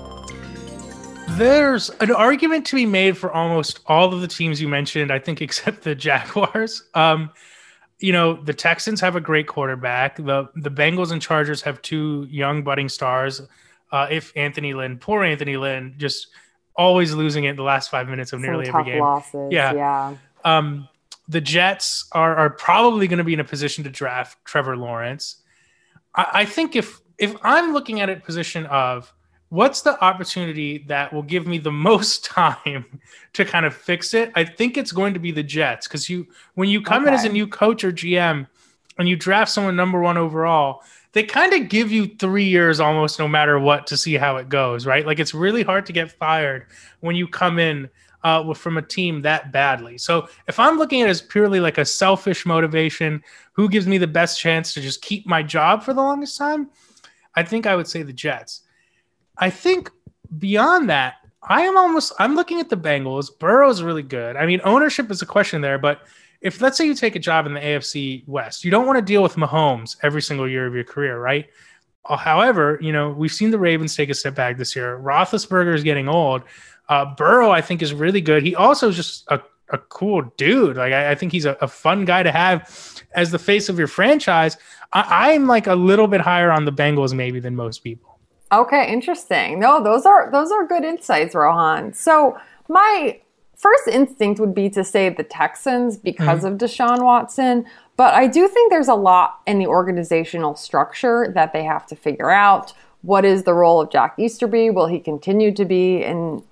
There's an argument to be made for almost all of the teams you mentioned, I think, except the Jaguars. Um, you know, the Texans have a great quarterback. The the Bengals and Chargers have two young budding stars. Uh, if Anthony Lynn, poor Anthony Lynn, just always losing it in the last five minutes of Some nearly tough every game. Losses, yeah. yeah. Um, The Jets are, are probably going to be in a position to draft Trevor Lawrence. I, I think if if I'm looking at it position of what's the opportunity that will give me the most time to kind of fix it, I think it's going to be the Jets, because you when you come okay. in as a new coach or G M and you draft someone number one overall, they kind of give you three years almost no matter what to see how it goes, right? Like, it's really hard to get fired when you come in Uh, from a team that badly. So if I'm looking at it as purely like a selfish motivation, who gives me the best chance to just keep my job for the longest time, I think I would say the Jets. I think beyond that, I am almost, I'm looking at the Bengals. Burrow's really good. I mean, ownership is a question there, but if, let's say you take a job in the A F C West, you don't want to deal with Mahomes every single year of your career, right? However, you know, we've seen the Ravens take a step back this year. Roethlisberger is getting old. Uh, Burrow, I think, is really good. He also is just a, a cool dude. Like, I, I think he's a, a fun guy to have as the face of your franchise. I, I'm like a little bit higher on the Bengals maybe than most people. Okay, interesting. No, those are those are good insights, Rohan. So my first instinct would be to say the Texans because mm-hmm. of Deshaun Watson, but I do think there's a lot in the organizational structure that they have to figure out. What is the role of Jack Easterby? Will he continue to be an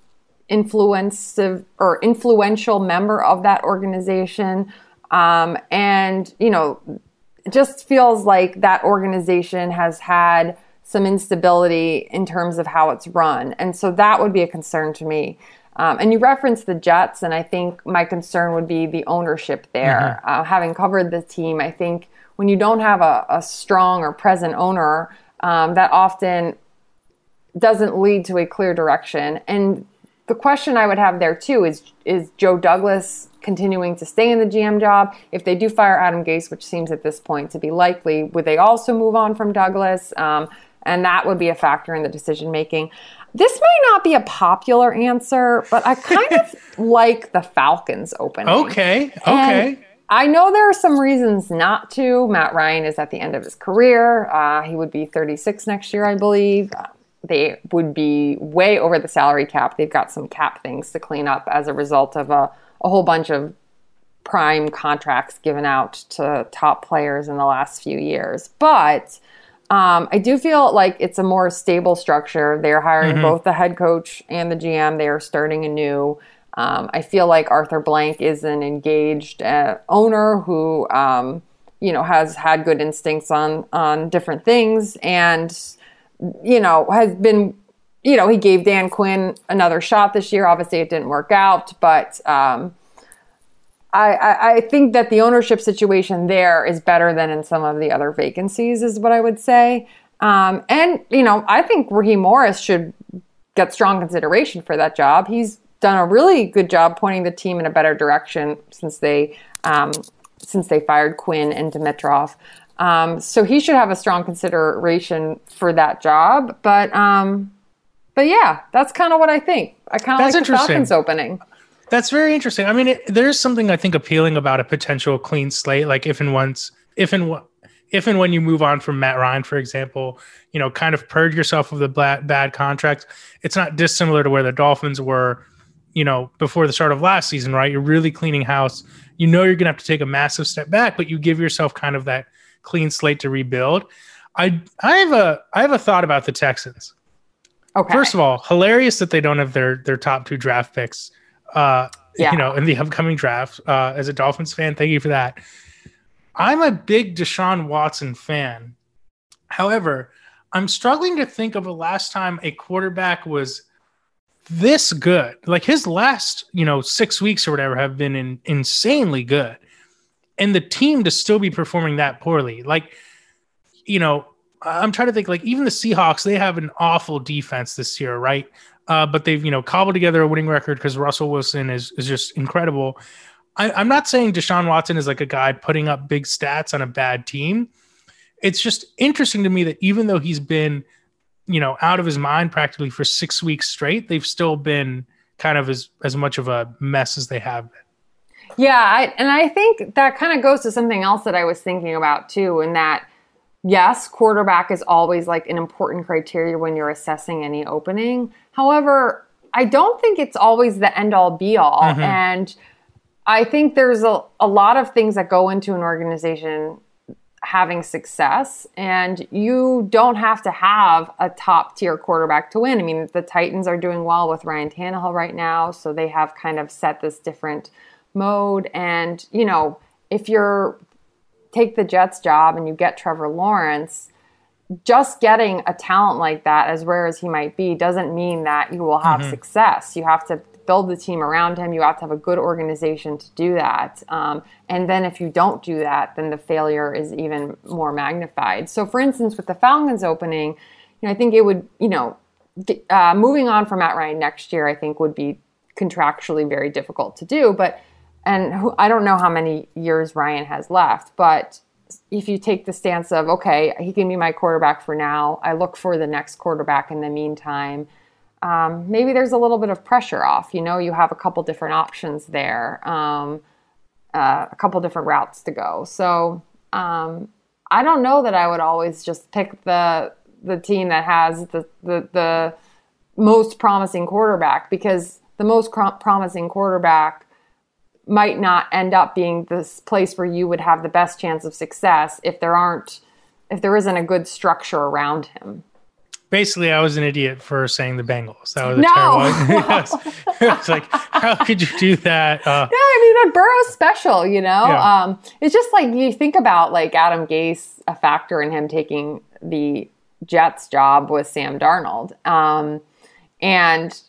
influencive or influential member of that organization? Um, and, you know, it just feels like that organization has had some instability in terms of how it's run. And so that would be a concern to me. Um, and you referenced the Jets, and I think my concern would be the ownership there. Mm-hmm. Uh, having covered the team, I think when you don't have a, a strong or present owner, um, that often doesn't lead to a clear direction. And the question I would have there too is, is Joe Douglas continuing to stay in the G M job? If they do fire Adam Gase, which seems at this point to be likely, would they also move on from Douglas? Um, and that would be a factor in the decision making. This might not be a popular answer, but I kind of like the Falcons opening. Okay, okay. And I know there are some reasons not to. Matt Ryan is at the end of his career. Uh, he would be thirty-six next year, I believe. Uh, they would be way over the salary cap. They've got some cap things to clean up as a result of a, a whole bunch of prime contracts given out to top players in the last few years. But um, I do feel like it's a more stable structure. They're hiring mm-hmm. both the head coach and the G M. They are starting anew. Um, I feel like Arthur Blank is an engaged uh, owner who, um, you know, has had good instincts on on different things, and you know, has been, you know, he gave Dan Quinn another shot this year. Obviously, it didn't work out, but um, I, I, I think that the ownership situation there is better than in some of the other vacancies, is what I would say. Um, and you know, I think Raheem Morris should get strong consideration for that job. He's done a really good job pointing the team in a better direction since they um, since they fired Quinn and Dimitrov. Um, so he should have a strong consideration for that job. But um, but yeah, that's kind of what I think. I kind of like the Falcons opening. That's very interesting. I mean, it, there's something I think appealing about a potential clean slate. Like if and once, if and if and when you move on from Matt Ryan, for example, you know, kind of purge yourself of the bad, bad contracts. It's not dissimilar to where the Dolphins were, you know, before the start of last season, right? You're really cleaning house. You know, you're going to have to take a massive step back, but you give yourself kind of that clean slate to rebuild. I I have a I have a thought about the Texans. Okay. First of all, hilarious that they don't have their their top two draft picks, uh, yeah. you know, in the upcoming draft. Uh, as a Dolphins fan, thank you for that. I'm a big Deshaun Watson fan. However, I'm struggling to think of the last time a quarterback was this good. Like his last, you know, six weeks or whatever have been in, insanely good. And the team to still be performing that poorly. Like, you know, I'm trying to think, like, even the Seahawks, they have an awful defense this year, right? Uh, but they've, you know, cobbled together a winning record because Russell Wilson is is just incredible. I, I'm not saying Deshaun Watson is like a guy putting up big stats on a bad team. It's just interesting to me that even though he's been, you know, out of his mind practically for six weeks straight, they've still been kind of as, as much of a mess as they have been. Yeah, I, and I think that kind of goes to something else that I was thinking about too, in that, yes, quarterback is always like an important criteria when you're assessing any opening. However, I don't think it's always the end-all be-all. Mm-hmm. And I think there's a, a lot of things that go into an organization having success, and you don't have to have a top-tier quarterback to win. I mean, the Titans are doing well with Ryan Tannehill right now, so they have kind of set this different mode. And, you know, if you're take the Jets job and you get Trevor Lawrence, just getting a talent like that, as rare as he might be, doesn't mean that you will have mm-hmm. success. You have to build the team around him. You have to have a good organization to do that. Um, and then if you don't do that, then the failure is even more magnified. So for instance, with the Falcons opening, you know, I think it would, you know, uh, moving on from Matt Ryan next year, I think would be contractually very difficult to do. But And who, I don't know how many years Ryan has left, but if you take the stance of, okay, he can be my quarterback for now, I look for the next quarterback in the meantime, um, maybe there's a little bit of pressure off. You know, you have a couple different options there, um, uh, a couple different routes to go. So um, I don't know that I would always just pick the the team that has the the, the most promising quarterback, because the most cr- promising quarterback might not end up being this place where you would have the best chance of success if there aren't, if there isn't a good structure around him. Basically, I was an idiot for saying the Bengals. That was a no. terrible. It's like, how could you do that? Uh, yeah, I mean, Burrow's special, you know? Yeah. Um, it's just like you think about like Adam Gase, a factor in him taking the Jets job was Sam Darnold. Um, and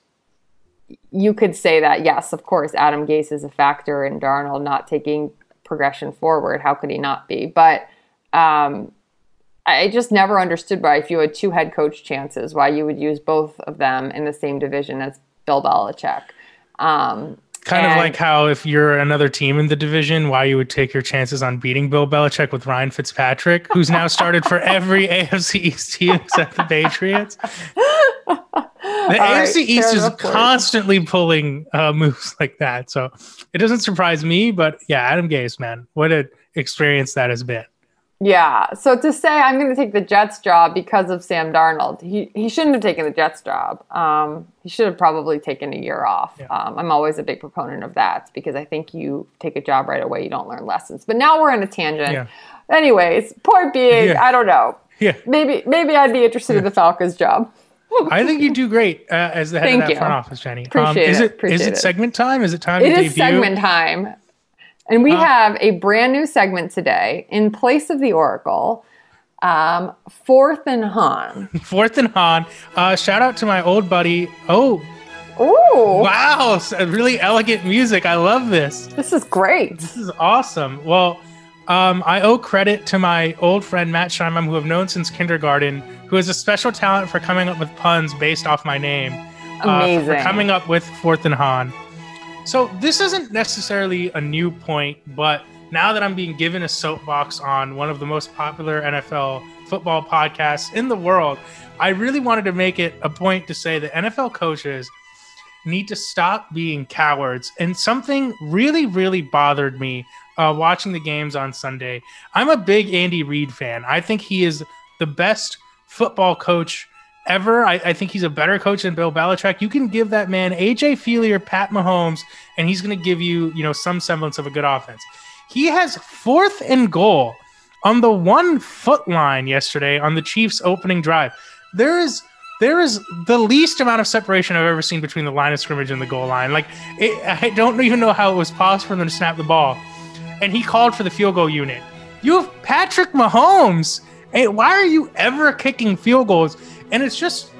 you could say that, yes, of course, Adam Gase is a factor in Darnold not taking progression forward. How could he not be? But um, I just never understood why, if you had two head coach chances, why you would use both of them in the same division as Bill Belichick. Um, kind and, of like how if you're another team in the division, why you would take your chances on beating Bill Belichick with Ryan Fitzpatrick, who's now started for every A F C East team except the Patriots. The All A F C right, East is constantly pulling uh, moves like that. So it doesn't surprise me, but yeah, Adam Gase, man, what an experience that has been. Yeah. So to say I'm going to take the Jets job because of Sam Darnold, he, he shouldn't have taken the Jets job. Um, he should have probably taken a year off. Yeah. Um, I'm always a big proponent of that because I think you take a job right away, you don't learn lessons. But now we're in a tangent. Yeah. Anyways, point being, yeah. I don't know. Yeah. Maybe maybe I'd be interested yeah. in the Falcons job. I think you do great uh, as the head Thank of that you. front office, Jenny. Appreciate um, is it. it Appreciate is it, it segment time? Is it time it to debut? It is segment time. And we uh, have a brand new segment today in place of the Oracle. Um, Fourth and Han. Fourth and Han. Uh, shout out to my old buddy. Oh, Ooh. Wow. Really elegant music. I love this. This is great. This is awesome. Well, um, I owe credit to my old friend Matt Scheinbaum, who I've known since kindergarten, who has a special talent for coming up with puns based off my name. Amazing. Uh, for coming up with Fourth and Han. So this isn't necessarily a new point, but now that I'm being given a soapbox on one of the most popular N F L football podcasts in the world, I really wanted to make it a point to say that N F L coaches need to stop being cowards. And something really, really bothered me uh, watching the games on Sunday. I'm a big Andy Reid fan. I think he is the best football coach ever. I, I think he's a better coach than Bill Belichick. You can give that man A J Feely or Pat Mahomes, and he's going to give you, you know, some semblance of a good offense. He has fourth and goal on the one foot line yesterday on the Chiefs' opening drive. There is there is the least amount of separation I've ever seen between the line of scrimmage and the goal line. Like, it, I don't even know how it was possible for them to snap the ball. And he called for the field goal unit. You have Patrick Mahomes. Hey, why are you ever kicking field goals? And it's just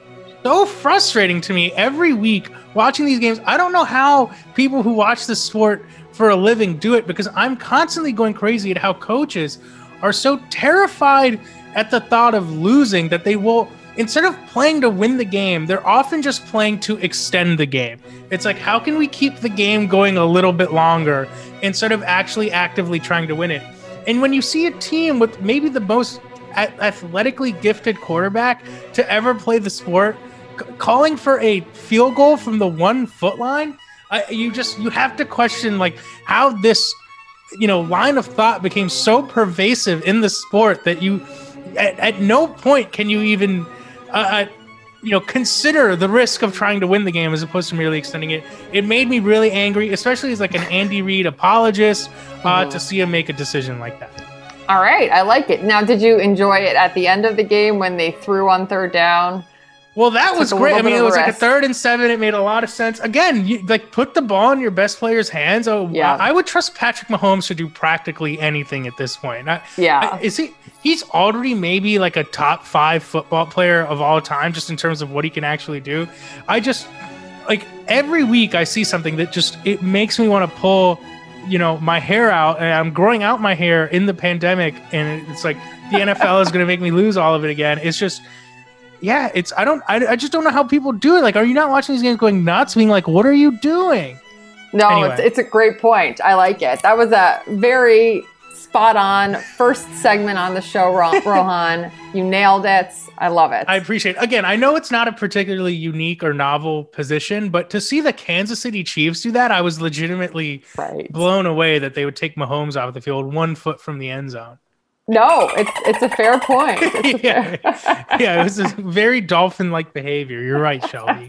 so frustrating to me every week watching these games. I don't know how people who watch this sport for a living do it, because I'm constantly going crazy at how coaches are so terrified at the thought of losing that they will, instead of playing to win the game, they're often just playing to extend the game. It's like, how can we keep the game going a little bit longer instead of actually actively trying to win it? And when you see a team with maybe the most athletically gifted quarterback to ever play the sport c- calling for a field goal from the one foot line, I, you just you have to question like how this you know line of thought became so pervasive in the sport that you at, at no point can you even uh, you know consider the risk of trying to win the game as opposed to merely extending it. It made me really angry, especially as like an Andy Reid apologist, uh, mm-hmm. to see him make a decision like that. All right, I like it. Now, did you enjoy it at the end of the game when they threw on third down? Well, that was great. I mean, it was like a third and seven. It made a lot of sense. Again, you, like put the ball in your best player's hands. Oh, yeah. I, I would trust Patrick Mahomes to do practically anything at this point. I, yeah, I, is he? He's already maybe like a top five football player of all time, just in terms of what he can actually do. I just like every week I see something that just it makes me want to pull. you know, my hair out, and I'm growing out my hair in the pandemic, and it's like the N F L is going to make me lose all of it again. It's just, yeah, it's, I don't, I, I just don't know how people do it. Like, are you not watching these games going nuts, being like, what are you doing? No, anyway. it's, it's a great point. I like it. That was a very spot on first segment on the show, Rohan. You nailed it. I love it. I appreciate it. Again, I know it's not a particularly unique or novel position, but to see the Kansas City Chiefs do that, I was legitimately right. blown away that they would take Mahomes out of the field one foot from the end zone. No, it's it's a fair point. It's a yeah. fair... yeah, it was a very dolphin-like behavior. You're right, Shelby.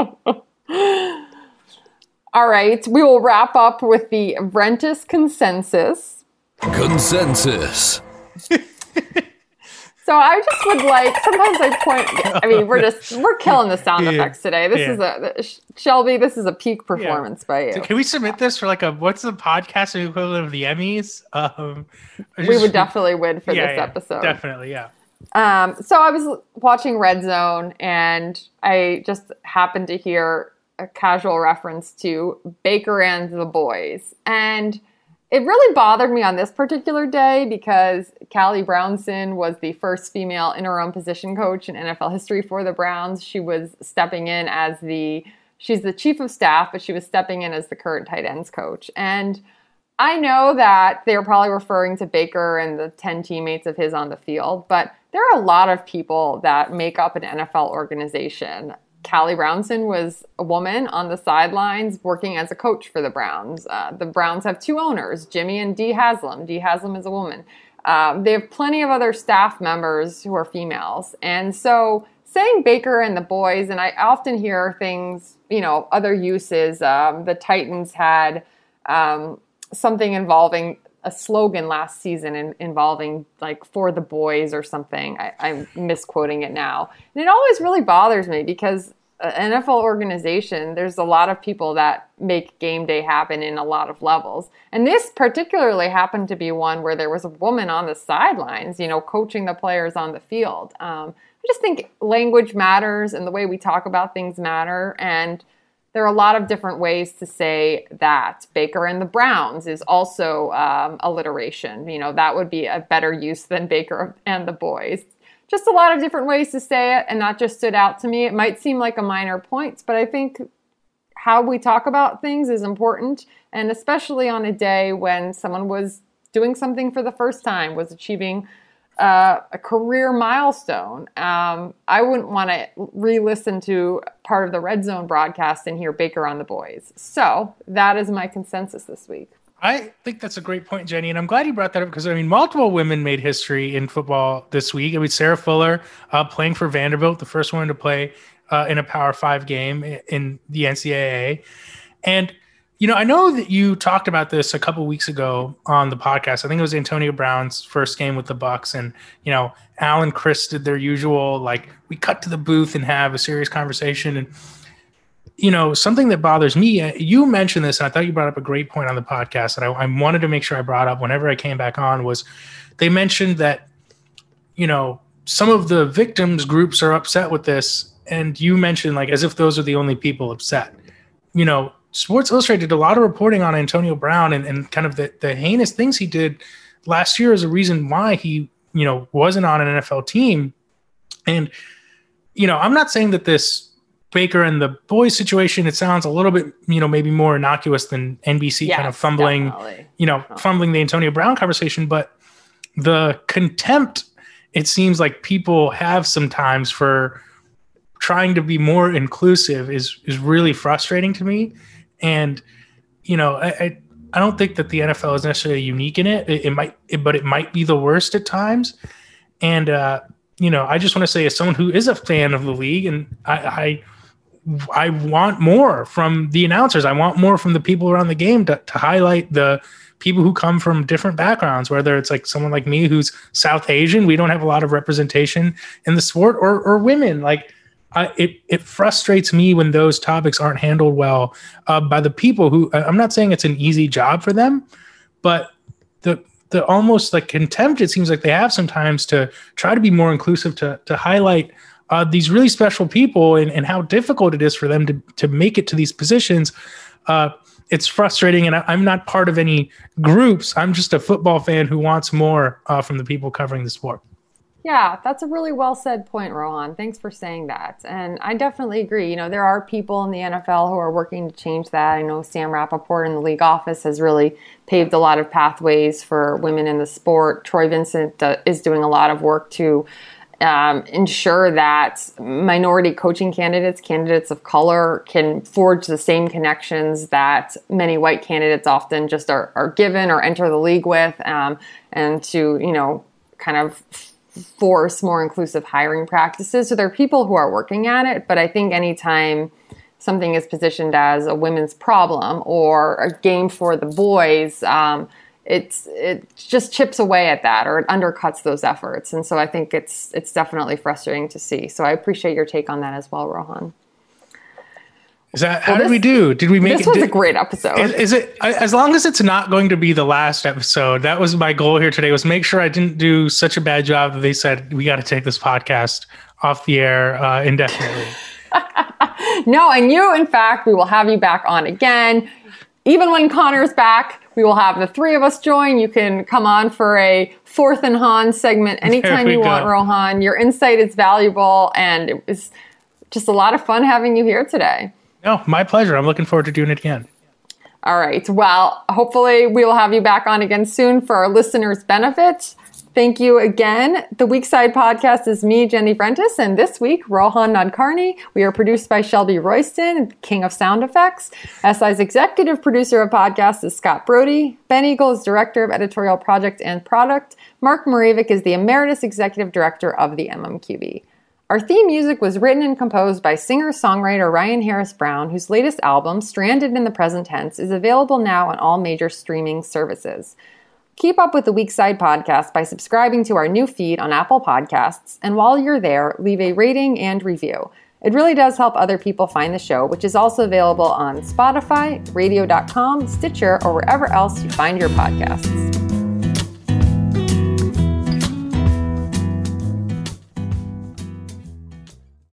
All right, we will wrap up with the Rentis consensus. Consensus. So I just would like, sometimes I point, I mean, we're just, we're killing the sound yeah. effects today. This yeah. is a, Shelby, this is a peak performance yeah. by you. So can we submit this for like a, what's the podcast equivalent of the Emmys? Um, we just, would definitely win for yeah, this yeah, episode. Definitely, yeah. Um, so I was watching Red Zone, and I just happened to hear a casual reference to Baker and the Boys. And it really bothered me on this particular day because Callie Brownson was the first female interim position coach in N F L history for the Browns. She was stepping in as the, she's the chief of staff, but she was stepping in as the current tight ends coach. And I know that they're probably referring to Baker and the ten teammates of his on the field, but there are a lot of people that make up an N F L organization. Callie Brownson was a woman on the sidelines working as a coach for the Browns. Uh, the Browns have two owners, Jimmy and Dee Haslam. Dee Haslam is a woman. Um, they have plenty of other staff members who are females. And so saying Baker and the boys, and I often hear things, you know, other uses. Um, the Titans had um, something involving a slogan last season in, involving like for the boys or something. I, I'm misquoting it now. And it always really bothers me because an N F L organization, there's a lot of people that make game day happen in a lot of levels. And this particularly happened to be one where there was a woman on the sidelines, you know, coaching the players on the field. Um, I just think language matters and the way we talk about things matter. And there are a lot of different ways to say that. Baker and the Browns is also um, alliteration. You know, that would be a better use than Baker and the boys. Just a lot of different ways to say it, and that just stood out to me. It might seem like a minor point, but I think how we talk about things is important, and especially on a day when someone was doing something for the first time, was achieving Uh, a career milestone. Um, I wouldn't want to re-listen to part of the Red Zone broadcast and hear Baker on the boys. So that is my consensus this week. I think that's a great point, Jenny, and I'm glad you brought that up because, I mean, multiple women made history in football this week. I mean, Sarah Fuller uh, playing for Vanderbilt, the first woman to play uh, in a Power Five game in the N C double A. And you know, I know that you talked about this a couple weeks ago on the podcast. I think it was Antonio Brown's first game with the Bucs, and you know, Al and Chris did their usual, like, we cut to the booth and have a serious conversation. And you know, something that bothers me, you mentioned this, and I thought you brought up a great point on the podcast that I, I wanted to make sure I brought up whenever I came back on, was they mentioned that, you know, some of the victims groups are upset with this, and you mentioned like as if those are the only people upset. You know, Sports Illustrated did a lot of reporting on Antonio Brown and, and kind of the, the heinous things he did last year as a reason why he, you know, wasn't on an N F L team. And, you know, I'm not saying that this Baker and the boys situation, it sounds a little bit, you know, maybe more innocuous than N B C yes, kind of fumbling, definitely. you know, oh. fumbling the Antonio Brown conversation. But the contempt, it seems like people have sometimes for trying to be more inclusive is, is really frustrating to me. And, you know, I, I, I don't think that the N F L is necessarily unique in it. It, it might, it, but it might be the worst at times. And, uh, you know, I just want to say, as someone who is a fan of the league, and I, I, I want more from the announcers. I want more from the people around the game to, to highlight the people who come from different backgrounds, whether it's like someone like me who's South Asian. We don't have a lot of representation in the sport, or, or women. Like, I, it it frustrates me when those topics aren't handled well uh, by the people who, I'm not saying it's an easy job for them, but the the almost like contempt it seems like they have sometimes to try to be more inclusive, to to highlight uh, these really special people and, and how difficult it is for them to to make it to these positions. Uh, it's frustrating, and I, I'm not part of any groups. I'm just a football fan who wants more uh, from the people covering the sport. Yeah, that's a really well said point, Rohan. Thanks for saying that. And I definitely agree. You know, there are people in the N F L who are working to change that. I know Sam Rappaport in the league office has really paved a lot of pathways for women in the sport. Troy Vincent uh, is doing a lot of work to um, ensure that minority coaching candidates, candidates of color, can forge the same connections that many white candidates often just are, are given or enter the league with, um, and to, you know, kind of force more inclusive hiring practices. So there are people who are working at it, but I think anytime something is positioned as a women's problem or a game for the boys, um, it's it just chips away at that, or it undercuts those efforts. And so I think it's it's definitely frustrating to see. So I appreciate your take on that as well, Rohan. Is that how well, this, did we do? Did we make this it? This was did, a great episode. Is, is it as long as it's not going to be the last episode? That was my goal here today, was make sure I didn't do such a bad job that they said we got to take this podcast off the air uh, indefinitely. No, and you, in fact, we will have you back on again. even when Connor's back, we will have the three of us join. You can come on for a Fourth and Han segment anytime you go. want, Rohan. Your insight is valuable, and it was just a lot of fun having you here today. No, my pleasure. I'm looking forward to doing it again. All right. Well, hopefully we will have you back on again soon for our listeners' benefit. Thank you again. The Weekside Podcast is me, Jenny Frentis, and this week, Rohan Nadkarni. We are produced by Shelby Royston, king of sound effects. S I's executive producer of podcasts is Scott Brody. Ben Eagle is director of editorial project and product. Mark Moravik is the emeritus executive director of the M M Q B. Our theme music was written and composed by singer-songwriter Ryan Harris Brown, whose latest album, Stranded in the Present Tense, is available now on all major streaming services. Keep up with the Weekside Podcast by subscribing to our new feed on Apple Podcasts, and while you're there, leave a rating and review. It really does help other people find the show, which is also available on Spotify, radio dot com, Stitcher, or wherever else you find your podcasts.